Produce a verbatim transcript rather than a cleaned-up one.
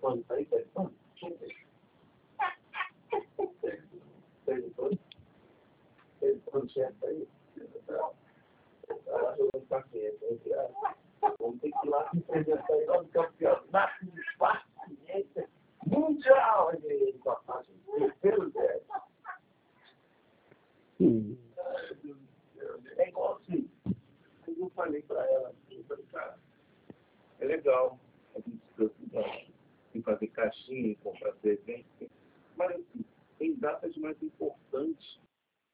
telefone, tá aí, telefone? Telefone? Telefone certo aí? Ela jogou paciência. Vamos ter que ir lá apresentar aí o campeonato de paciência mundial de passagem. Terceiro dez. É igual assim. Eu falei para ela, eu falei, cara, é legal a gente se preocupar em fazer caixinha, em comprar presente, mas assim, tem datas mais importantes